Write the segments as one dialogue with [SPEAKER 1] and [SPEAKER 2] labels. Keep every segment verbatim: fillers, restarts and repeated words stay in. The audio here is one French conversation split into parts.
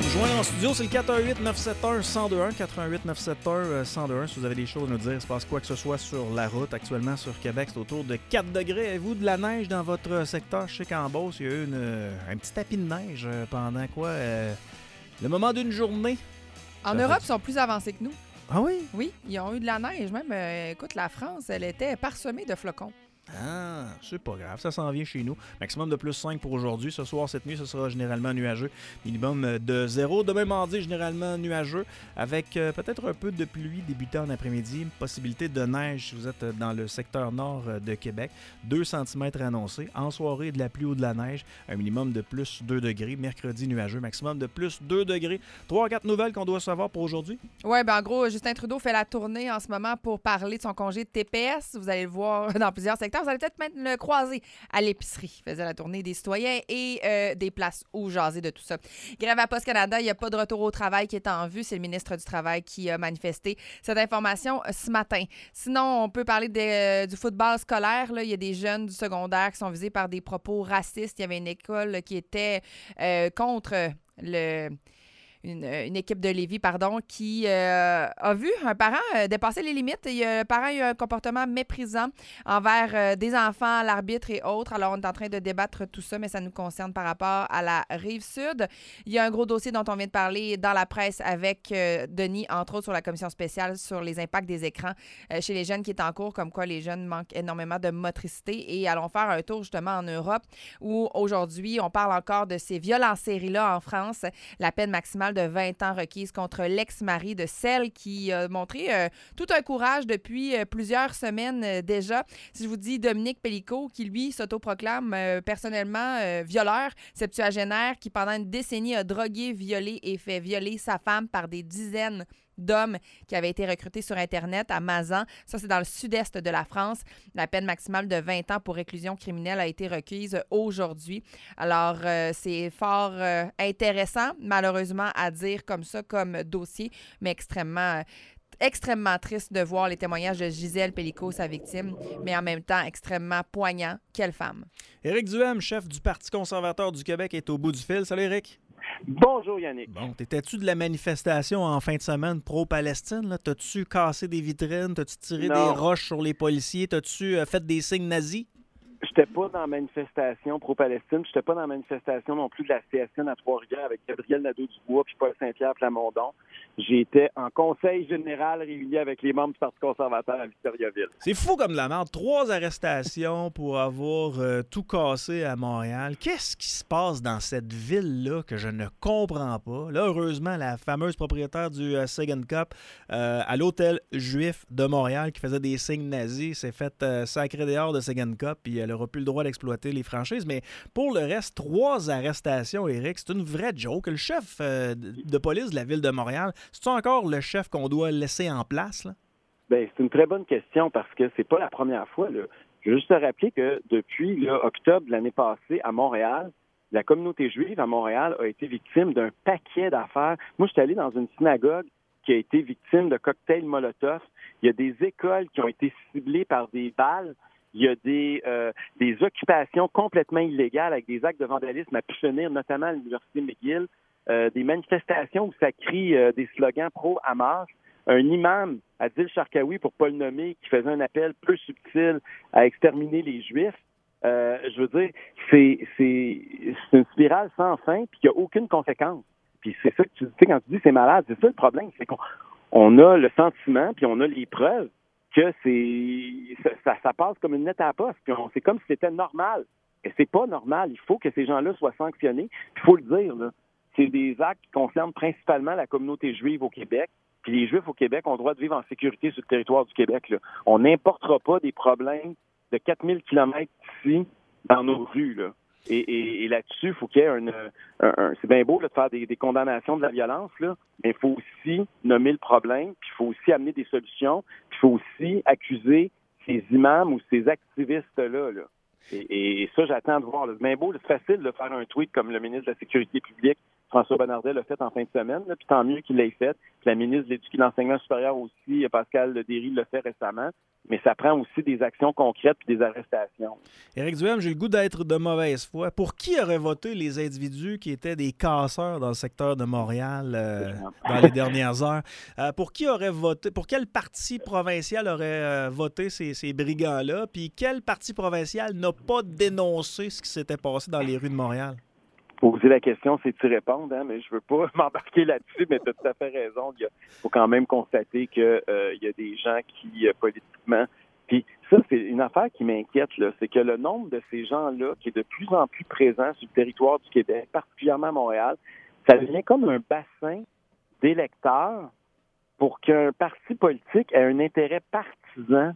[SPEAKER 1] nous joindre en studio, c'est le quatre un huit neuf sept un un zéro deux un, quatre un huit neuf sept un un zéro deux un. Si vous avez des choses à nous dire, il se passe quoi que ce soit sur la route. Actuellement, sur Québec, c'est autour de quatre degrés. Avez-vous de la neige dans votre secteur? Je sais qu'en Beauce, il y a eu une, un petit tapis de neige pendant quoi? Euh, le moment d'une journée.
[SPEAKER 2] En
[SPEAKER 1] Ça
[SPEAKER 2] Europe,
[SPEAKER 1] fait...
[SPEAKER 2] ils sont plus avancés que nous.
[SPEAKER 1] Ah oui?
[SPEAKER 2] Oui, ils ont eu de la neige. Même, euh, écoute, la France, elle était parsemée de flocons.
[SPEAKER 1] Ah, c'est pas grave, ça s'en vient chez nous. Maximum de plus cinq pour aujourd'hui. Ce soir, cette nuit, ce sera généralement nuageux. Minimum de zéro. Demain mardi, généralement nuageux, avec euh, peut-être un peu de pluie débutant en après-midi. Possibilité de neige si vous êtes dans le secteur nord de Québec. deux centimètres annoncés. En soirée, de la pluie ou de la neige. Un minimum de plus deux degrés. Mercredi, nuageux. Maximum de plus deux degrés. trois à quatre nouvelles qu'on doit savoir pour aujourd'hui.
[SPEAKER 2] Oui, ben en gros, Justin Trudeau fait la tournée en ce moment pour parler de son congé de T P S. Vous allez le voir dans plusieurs secteurs. Vous allez peut-être même le croiser à l'épicerie. Il faisait la tournée des citoyens et euh, des places où jaser de tout ça. Grève à Poste Canada, il n'y a pas de retour au travail qui est en vue. C'est le ministre du Travail qui a manifesté cette information ce matin. Sinon, on peut parler de, euh, du football scolaire. Là. Il y a des jeunes du secondaire qui sont visés par des propos racistes. Il y avait une école là, qui était euh, contre le... Une, une équipe de Lévis, pardon, qui euh, a vu un parent euh, dépasser les limites. Il, euh, le parent a eu un comportement méprisant envers euh, des enfants, l'arbitre et autres. Alors, on est en train de débattre tout ça, mais ça nous concerne par rapport à la Rive-Sud. Il y a un gros dossier dont on vient de parler dans la presse avec euh, Denis, entre autres, sur la commission spéciale sur les impacts des écrans euh, chez les jeunes qui est en cours, comme quoi les jeunes manquent énormément de motricité. Et allons faire un tour, justement, en Europe, où aujourd'hui, on parle encore de ces viols en série-là en France. La peine maximale de vingt ans requise contre l'ex-mari de celle qui a montré euh, tout un courage depuis euh, plusieurs semaines euh, déjà. Si je vous dis Dominique Pellicot, qui lui s'autoproclame euh, personnellement euh, violeur, septuagénaire, qui pendant une décennie a drogué, violé et fait violer sa femme par des dizaines d'hommes qui avaient été recrutés sur Internet à Mazan. Ça, c'est dans le sud-est de la France. La peine maximale de vingt ans pour réclusion criminelle a été requise aujourd'hui. Alors, euh, c'est fort euh, intéressant, malheureusement, à dire comme ça, comme dossier, mais extrêmement... Euh, extrêmement triste de voir les témoignages de Gisèle Pellicot, sa victime, mais en même temps extrêmement poignant. Quelle femme!
[SPEAKER 1] Éric Duhem, chef du Parti conservateur du Québec, est au bout du fil. Salut, Éric!
[SPEAKER 3] Bonjour Yannick.
[SPEAKER 1] Bon, t'étais-tu de la manifestation en fin de semaine pro-Palestine? Là? T'as-tu cassé des vitrines? T'as-tu tiré
[SPEAKER 3] Non.
[SPEAKER 1] des roches sur les policiers? T'as-tu euh, fait des signes nazis?
[SPEAKER 3] J'étais pas dans la manifestation pro-Palestine. J'étais pas dans la manifestation non plus de la C S N à Trois-Rivières avec Gabriel Nadeau-Dubois puis Paul Saint-Pierre Plamondon. J'étais en conseil général réuni avec les membres du Parti conservateur à Victoriaville.
[SPEAKER 1] C'est fou comme de la merde. Trois arrestations pour avoir euh, tout cassé à Montréal. Qu'est-ce qui se passe dans cette ville-là que je ne comprends pas? Là, heureusement, la fameuse propriétaire du euh, Second Cup euh, à l'hôtel juif de Montréal qui faisait des signes nazis s'est fait euh, sacrer dehors de Second Cup puis elle n'aura plus le droit d'exploiter les franchises. Mais pour le reste, trois arrestations, Éric, c'est une vraie joke. Le chef euh, de police de la ville de Montréal, c'est-tu encore le chef qu'on doit laisser en place, là?
[SPEAKER 3] Bien, c'est une très bonne question parce que c'est pas la première fois, là. Je veux juste te rappeler que depuis là, octobre de l'année passée à Montréal, la communauté juive à Montréal a été victime d'un paquet d'affaires. Moi, je suis allé dans une synagogue qui a été victime de cocktails Molotov. Il y a des écoles qui ont été ciblées par des balles. Il y a des, euh, des occupations complètement illégales avec des actes de vandalisme à pu finir, notamment à l'Université McGill. Euh, des manifestations où ça crie euh, des slogans pro-Hamas. Un imam, Adil Sharkawi, pour ne pas le nommer, qui faisait un appel peu subtil à exterminer les Juifs. Euh, je veux dire, c'est, c'est, c'est une spirale sans fin, puis il n'y a aucune conséquence. Puis c'est ça que tu sais quand tu dis c'est malade, c'est ça le problème, c'est qu'on on a le sentiment, puis on a les preuves que c'est ça, ça, ça passe comme une lettre à la poste, puis on, c'est comme si c'était normal. Et c'est pas normal. Il faut que ces gens-là soient sanctionnés. Il faut le dire, là. C'est des actes qui concernent principalement la communauté juive au Québec. Puis les Juifs au Québec ont le droit de vivre en sécurité sur le territoire du Québec, là. On n'importera pas des problèmes de quatre mille kilomètres d'ici dans nos rues, là. Et, et, et là-dessus, il faut qu'il y ait un, un, un c'est bien beau là, de faire des, des condamnations de la violence, là, mais il faut aussi nommer le problème, puis il faut aussi amener des solutions, puis il faut aussi accuser ces imams ou ces activistes-là, là. Et, et ça, j'attends de voir. C'est bien beau, c'est facile de faire un tweet comme le ministre de la Sécurité publique François Bonnardel l'a fait en fin de semaine, là, puis tant mieux qu'il l'ait fait. Puis la ministre de l'Éducation et de l'Enseignement supérieur aussi, Pascal Derry, l'a fait récemment. Mais ça prend aussi des actions concrètes puis des arrestations.
[SPEAKER 1] Éric Duhem, j'ai le goût d'être de mauvaise foi. Pour qui auraient voté les individus qui étaient des casseurs dans le secteur de Montréal euh, dans les dernières heures? Euh, pour qui aurait voté, pour quel parti provincial aurait euh, voté ces, ces brigands-là? Puis quel parti provincial n'a pas dénoncé ce qui s'était passé dans les rues de Montréal?
[SPEAKER 3] Poser la question, c'est y répondre, hein, mais je veux pas m'embarquer là-dessus, mais tu as tout à fait raison. Il faut quand même constater qu'il euh, y a des gens qui, euh, politiquement... Puis ça, c'est une affaire qui m'inquiète, là, c'est que le nombre de ces gens-là qui est de plus en plus présent sur le territoire du Québec, particulièrement à Montréal, ça devient comme un bassin d'électeurs pour qu'un parti politique ait un intérêt partisan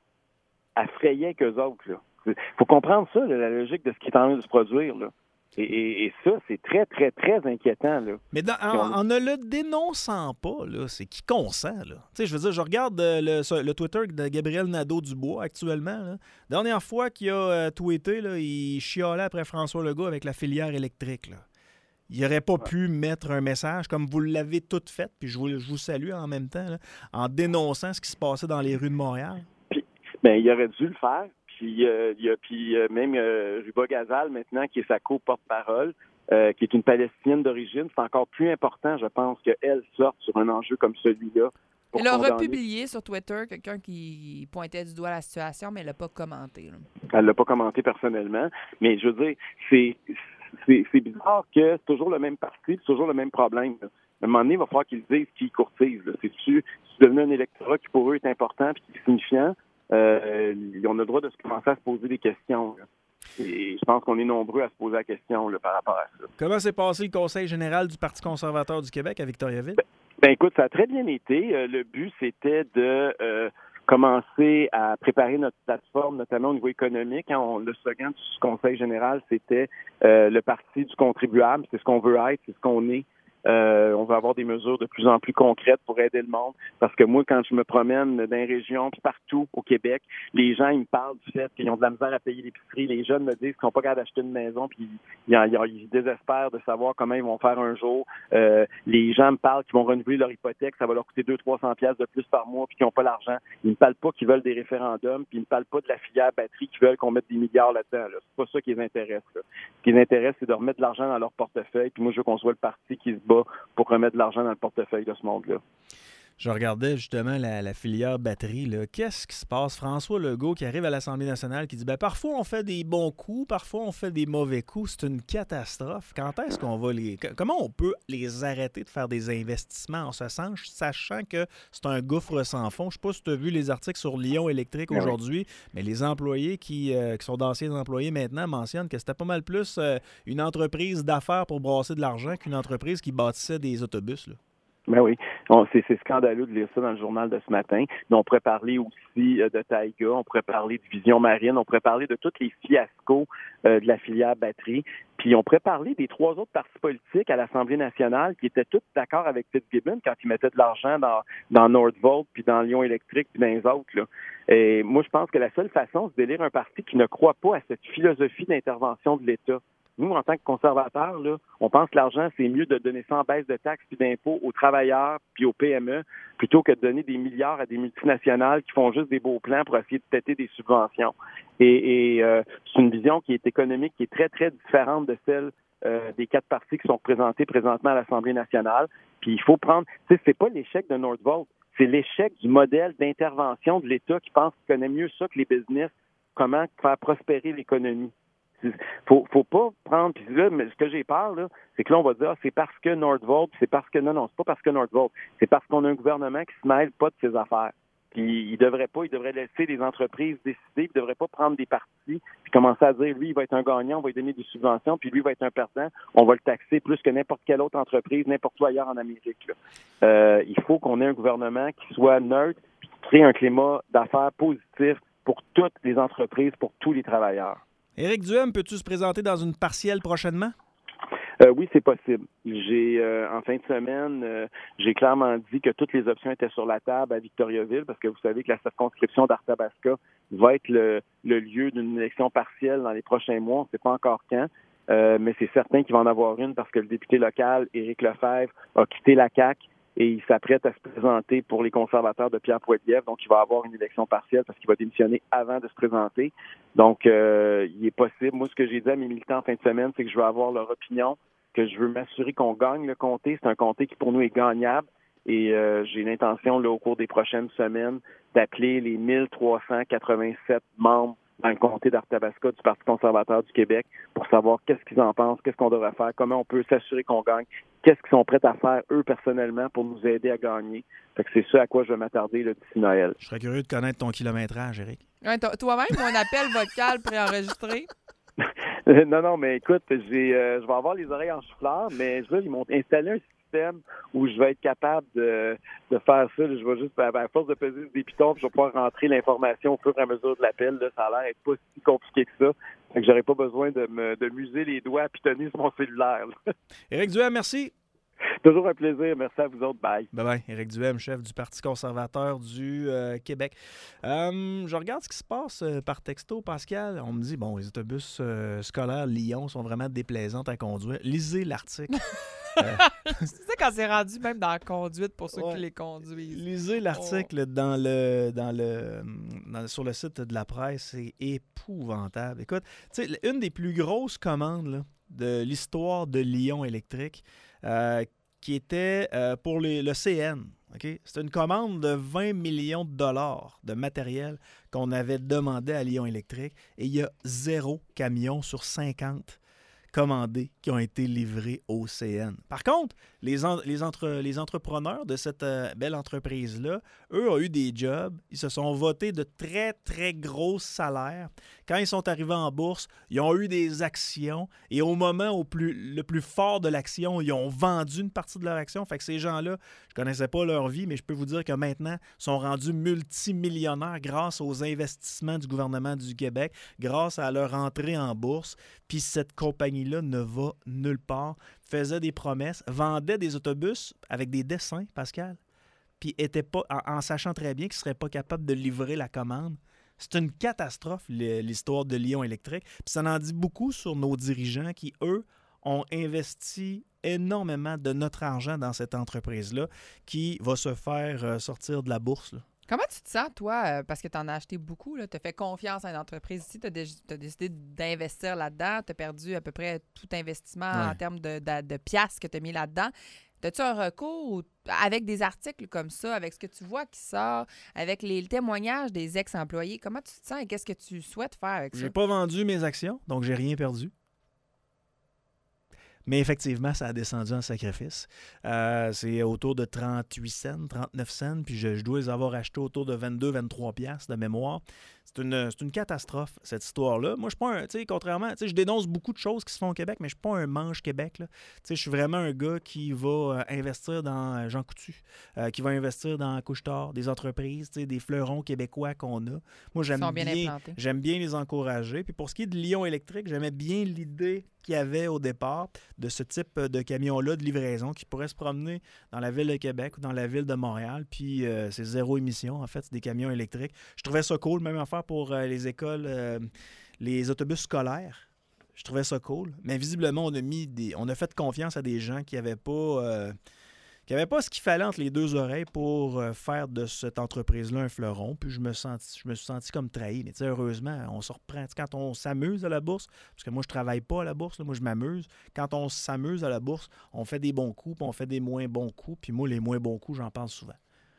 [SPEAKER 3] à frayer avec eux autres. Il faut comprendre ça, là, la logique de ce qui est en train de se produire, là. Et, et, et ça, c'est très, très, très inquiétant. Là.
[SPEAKER 1] Mais dans, en, en ne le dénonçant pas, là, c'est qui consent. Là. Tu sais, je veux dire, je regarde euh, le, le Twitter de Gabriel Nadeau-Dubois actuellement. Là. Dernière fois qu'il a euh, tweeté, là, il chialait après François Legault avec la filière électrique. Là. Il n'aurait pas ouais. pu mettre un message comme vous l'avez tout fait, puis je vous, je vous salue en même temps, là, en dénonçant ce qui se passait dans les rues de Montréal.
[SPEAKER 3] Puis, bien, il aurait dû le faire. Puis, euh, il y a puis euh, même euh, Ruba Gazal, maintenant, qui est sa co-porte-parole, euh, qui est une Palestinienne d'origine. C'est encore plus important, je pense, qu'elle sorte sur un enjeu comme celui-là.
[SPEAKER 2] Elle a republié sur Twitter quelqu'un qui pointait du doigt la situation, mais elle l'a pas commenté. Là.
[SPEAKER 3] Elle l'a pas commenté personnellement. Mais je veux dire, c'est, c'est, c'est bizarre que c'est toujours le même parti, c'est toujours le même problème. Là. À un moment donné, il va falloir qu'ils disent qu'ils courtisent. Là. C'est-tu, c'est devenu un électorat qui, pour eux, est important et qui est signifiant. Euh, on a le droit de se commencer à se poser des questions. Là. Et je pense qu'on est nombreux à se poser la question là, par rapport à ça.
[SPEAKER 1] Comment s'est passé le Conseil général du Parti conservateur du Québec à Victoriaville?
[SPEAKER 3] Ben, ben écoute, ça a très bien été. Euh, le but, c'était de euh, commencer à préparer notre plateforme, notamment au niveau économique. Hein. On, le slogan du Conseil général, c'était euh, le parti du contribuable. C'est ce qu'on veut être, c'est ce qu'on est. Euh, on va avoir des mesures de plus en plus concrètes pour aider le monde. Parce que moi, quand je me promène dans les régions, puis partout au Québec, les gens, ils me parlent du fait qu'ils ont de la misère à payer l'épicerie. Les jeunes me disent qu'ils sont pas capables d'acheter une maison, puis ils, ils, ils désespèrent de savoir comment ils vont faire un jour. Euh, les gens me parlent qu'ils vont renouveler leur hypothèque, ça va leur coûter deux cents à trois cents piastres de plus par mois, puis qu'ils n'ont pas l'argent. Ils me parlent pas qu'ils veulent des référendums, puis ils me parlent pas de la filière batterie, qu'ils veulent qu'on mette des milliards là-dedans. Là. C'est pas ça qui les intéresse. Là. Ce qui les intéresse, c'est de remettre de l'argent dans leur portefeuille, puis moi, je veux qu'on soit le parti qui se pour remettre de l'argent dans le portefeuille de ce monde-là.
[SPEAKER 1] Je regardais justement la, la filière batterie. Là. Qu'est-ce qui se passe? François Legault qui arrive à l'Assemblée nationale qui dit ben, parfois on fait des bons coups, parfois on fait des mauvais coups. C'est une catastrophe. Quand est-ce qu'on va les. Comment on peut les arrêter de faire des investissements en ce sens, sachant que c'est un gouffre sans fond? Je ne sais pas si tu as vu les articles sur Lyon Électrique aujourd'hui, mais les employés qui, euh, qui sont d'anciens employés maintenant mentionnent que c'était pas mal plus euh, une entreprise d'affaires pour brasser de l'argent qu'une entreprise qui bâtissait des autobus. Là.
[SPEAKER 3] Ben oui, on, c'est, c'est scandaleux de lire ça dans le journal de ce matin. Mais on pourrait parler aussi euh, de Taïga, on pourrait parler de Vision Marine, on pourrait parler de tous les fiascos euh, de la filière batterie. Puis on pourrait parler des trois autres partis politiques à l'Assemblée nationale qui étaient tous d'accord avec Fitzgibbon quand ils mettaient de l'argent dans, dans Nordvolt, puis dans Lyon Électrique, puis dans les autres. Là. Et moi, je pense que la seule façon, c'est d'élire un parti qui ne croit pas à cette philosophie d'intervention de l'État. Nous, en tant que conservateurs, là, on pense que l'argent, c'est mieux de donner ça en baisse de taxes et d'impôts aux travailleurs puis aux P M E plutôt que de donner des milliards à des multinationales qui font juste des beaux plans pour essayer de têter des subventions. Et, et euh, c'est une vision qui est économique, qui est très, très différente de celle euh, des quatre partis qui sont représentés présentement à l'Assemblée nationale. Puis il faut prendre... Tu sais, c'est pas l'échec de Nordvolt, c'est l'échec du modèle d'intervention de l'État qui pense qu'il connaît mieux ça que les business, comment faire prospérer l'économie. Faut, faut pas prendre, puis là, mais ce que j'ai peur, là, c'est que là, on va dire, ah, c'est parce que Nordvolt, c'est parce que, non, non, c'est pas parce que Nordvolt, c'est parce qu'on a un gouvernement qui se mêle pas de ses affaires. Puis il devrait pas, il devrait laisser les entreprises décider, il devrait pas prendre des partis, puis commencer à dire, lui, il va être un gagnant, on va lui donner des subventions, puis lui, il va être un perdant, on va le taxer plus que n'importe quelle autre entreprise, n'importe où ailleurs en Amérique. Là. Euh, il faut qu'on ait un gouvernement qui soit neutre, puis qui crée un climat d'affaires positif pour toutes les entreprises, pour tous les travailleurs.
[SPEAKER 1] Éric Duhem, peux-tu se présenter dans une partielle prochainement?
[SPEAKER 3] Euh, oui, c'est possible. J'ai euh, en fin de semaine, euh, j'ai clairement dit que toutes les options étaient sur la table à Victoriaville, parce que vous savez que la circonscription d'Arthabasca va être le, le lieu d'une élection partielle dans les prochains mois. On ne sait pas encore quand. euh, mais c'est certain qu'il va en avoir une parce que le député local, Éric Lefebvre, a quitté la C A Q et il s'apprête à se présenter pour les conservateurs de Pierre Poilievre. Donc, il va avoir une élection partielle parce qu'il va démissionner avant de se présenter. Donc, euh, il est possible. Moi, ce que j'ai dit à mes militants en fin de semaine, c'est que je veux avoir leur opinion, que je veux m'assurer qu'on gagne le comté. C'est un comté qui, pour nous, est gagnable. Et euh, j'ai l'intention, là, au cours des prochaines semaines, d'appeler les mille trois cent quatre-vingt-sept membres dans le comté d'Arthabasca du Parti conservateur du Québec pour savoir qu'est-ce qu'ils en pensent, qu'est-ce qu'on devrait faire, comment on peut s'assurer qu'on gagne, qu'est-ce qu'ils sont prêts à faire, eux, personnellement, pour nous aider à gagner. Fait que c'est ça à quoi je vais m'attarder là, d'ici Noël.
[SPEAKER 1] Je serais curieux de connaître ton kilométrage, Éric.
[SPEAKER 2] Ouais, toi-même, un appel vocal préenregistré.
[SPEAKER 3] non, non, mais écoute, j'ai, euh, je vais avoir les oreilles en chou-fleur, mais là, ils m'ont installé un système où je vais être capable de, de faire ça. Je vais juste, à force de peser des pitons, je vais pouvoir rentrer l'information au fur et à mesure de l'appel. Là, ça a l'air d'être pas si compliqué que ça. Fait que j'aurais pas besoin de me de muser les doigts à pitonner sur mon cellulaire.
[SPEAKER 1] Éric Duhem, merci.
[SPEAKER 3] Toujours un plaisir. Merci à vous autres. Bye.
[SPEAKER 1] Bye-bye. Éric Duhem, chef du Parti conservateur du euh, Québec. Euh, je regarde ce qui se passe euh, par texto, Pascal. On me dit, bon, les autobus euh, scolaires Lyon sont vraiment déplaisants à conduire. Lisez l'article. euh,
[SPEAKER 2] tu sais, quand c'est rendu même dans la conduite pour ceux
[SPEAKER 1] ouais.
[SPEAKER 2] qui les conduisent.
[SPEAKER 1] Lisez l'article oh. dans le, dans le, dans, sur le site de la presse. C'est épouvantable. Écoute, tu sais, une des plus grosses commandes là, de l'histoire de Lyon électrique, euh, qui était euh, pour les, le C N. Okay? C'était une commande de vingt millions de dollars de matériel qu'on avait demandé à Lyon Électrique et il y a zéro camion sur cinquante commandés qui ont été livrés au C N. Par contre, les, en, les, entre, les entrepreneurs de cette euh, belle entreprise-là, eux, ont eu des jobs. Ils se sont votés de très, très gros salaires. Quand ils sont arrivés en bourse, ils ont eu des actions et au moment au plus, le plus fort de l'action, ils ont vendu une partie de leur action. Fait que ces gens-là, je ne connaissais pas leur vie, mais je peux vous dire que maintenant, sont rendus multimillionnaires grâce aux investissements du gouvernement du Québec, grâce à leur entrée en bourse. Puis cette compagnie-là ne va nulle part, faisait des promesses, vendait des autobus avec des dessins, Pascal, puis était pas, en, en sachant très bien qu'ils ne seraient pas capables de livrer la commande. C'est une catastrophe, l'histoire de Lyon Électrique. Puis ça en dit beaucoup sur nos dirigeants qui, eux, ont investi énormément de notre argent dans cette entreprise-là qui va se faire sortir de la bourse, là.
[SPEAKER 2] Comment tu te sens, toi, parce que tu en as acheté beaucoup, tu as fait confiance à une entreprise ici, tu as, as décidé d'investir là-dedans, tu as perdu à peu près tout investissement ouais. en termes de, de, de piastres que tu as mis là-dedans. As-tu un recours avec des articles comme ça, avec ce que tu vois qui sort, avec les témoignages des ex-employés? Comment tu te sens et qu'est-ce que tu souhaites faire avec ça?
[SPEAKER 1] J'ai pas vendu mes actions, donc j'ai rien perdu. Mais effectivement, ça a descendu en sacrifice. Euh, c'est autour de trente-huit cents, trente-neuf cents, puis je, je dois les avoir achetés autour de vingt-deux, vingt-trois piastres de mémoire. C'est une, c'est une catastrophe, cette histoire-là. Moi, je suis pas un, tu sais, contrairement, tu sais, je dénonce beaucoup de choses qui se font au Québec, mais je suis pas un manche Québec, là. Tu sais, je suis vraiment un gars qui va euh, investir dans Jean Coutu, euh, qui va investir dans Couche-Tard, des entreprises, tu sais, des fleurons québécois qu'on a. Moi, j'aime bien, bien j'aime bien les encourager. Puis pour ce qui est de Lyon Électrique, j'aimais bien l'idée qu'il y avait au départ de ce type de camion-là de livraison qui pourrait se promener dans la ville de Québec ou dans la ville de Montréal. Puis euh, c'est zéro émission, en fait, c'est des camions électriques. Je trouvais ça cool, même affaire pour euh, les écoles, euh, les autobus scolaires. Je trouvais ça cool. Mais visiblement, on a mis des, on a fait confiance à des gens qui n'avaient pas, euh, qui avaient pas ce qu'il fallait entre les deux oreilles pour euh, faire de cette entreprise-là un fleuron. Puis je me, senti, je me suis senti comme trahi. Mais heureusement, on se reprend. T'sais, quand on s'amuse à la bourse, parce que moi, je travaille pas à la bourse, là, moi, je m'amuse. Quand on s'amuse à la bourse, on fait des bons coups, puis on fait des moins bons coups. Puis moi, les moins bons coups, j'en pense souvent.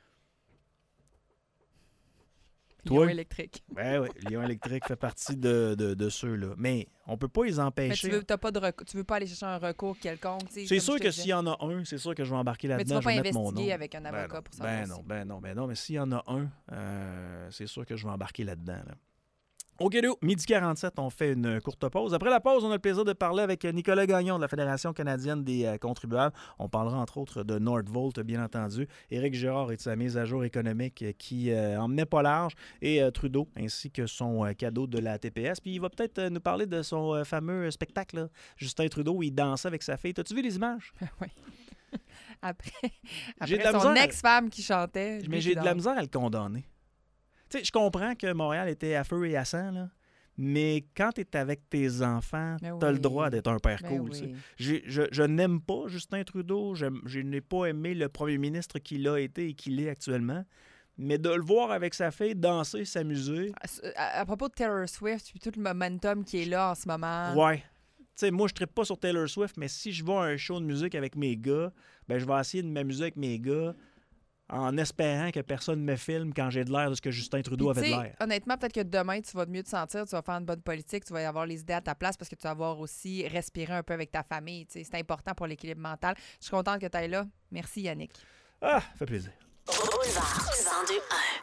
[SPEAKER 2] Lyon Électrique.
[SPEAKER 1] Oui, oui. Lyon Électrique fait partie de, de, de ceux-là. Mais on ne peut pas les empêcher.
[SPEAKER 2] Mais tu veux, t'as pas de rec- tu veux pas aller chercher un recours quelconque?
[SPEAKER 1] C'est sûr que s'il y en a un, c'est sûr que je vais embarquer là-dedans.
[SPEAKER 2] Mais tu vas
[SPEAKER 1] pas
[SPEAKER 2] investiguer avec un avocat
[SPEAKER 1] ben
[SPEAKER 2] pour savoir.
[SPEAKER 1] Ben non, ben non, ben non. Mais s'il y en a un, euh, c'est sûr que je vais embarquer là-dedans. Là. OK, midi quarante-sept, on fait une courte pause. Après la pause, on a le plaisir de parler avec Nicolas Gagnon de la Fédération canadienne des euh, contribuables. On parlera entre autres de Nordvolt, bien entendu. Éric Girard et de sa mise à jour économique qui euh, emmenait pas large. Et euh, Trudeau, ainsi que son euh, cadeau de la T P S. Puis il va peut-être euh, nous parler de son euh, fameux spectacle, là. Justin Trudeau, où il dansait avec sa fille. T'as-tu vu les images?
[SPEAKER 2] Oui. Après,
[SPEAKER 1] j'ai
[SPEAKER 2] après
[SPEAKER 1] de la
[SPEAKER 2] son
[SPEAKER 1] misère...
[SPEAKER 2] ex-femme qui chantait.
[SPEAKER 1] Mais j'ai de la misère à le condamner. Tu sais, je comprends que Montréal était à feu et à sang, là. Mais quand tu es avec tes enfants,
[SPEAKER 2] Ben
[SPEAKER 1] tu as
[SPEAKER 2] oui.
[SPEAKER 1] le droit d'être un père
[SPEAKER 2] Ben
[SPEAKER 1] cool.
[SPEAKER 2] oui.
[SPEAKER 1] tu sais. J'ai- Je, je n'aime pas Justin Trudeau. Je, je n'ai pas aimé le premier ministre qu'il a été et qu'il est actuellement. Mais de le voir avec sa fille danser, s'amuser,
[SPEAKER 2] À, à propos de Taylor Swift, puis tout le momentum qui est là en ce moment.
[SPEAKER 1] ouais. Tu sais, moi, je ne trippe pas sur Taylor Swift, mais si je vais à un show de musique avec mes gars, ben, je vais essayer de m'amuser avec mes gars en espérant que personne me filme quand j'ai de l'air de ce que Justin Trudeau
[SPEAKER 2] Puis,
[SPEAKER 1] avait de
[SPEAKER 2] tu sais,
[SPEAKER 1] l'air.
[SPEAKER 2] honnêtement, peut-être que demain, tu vas mieux te sentir, tu vas faire une bonne politique, tu vas y avoir les idées à ta place parce que tu vas avoir aussi respiré un peu avec ta famille. tu sais. C'est important pour l'équilibre mental. Je suis contente que tu ailles là. Merci, Yannick.
[SPEAKER 1] Ah, ça fait plaisir.
[SPEAKER 4] Boulevard cent deux un.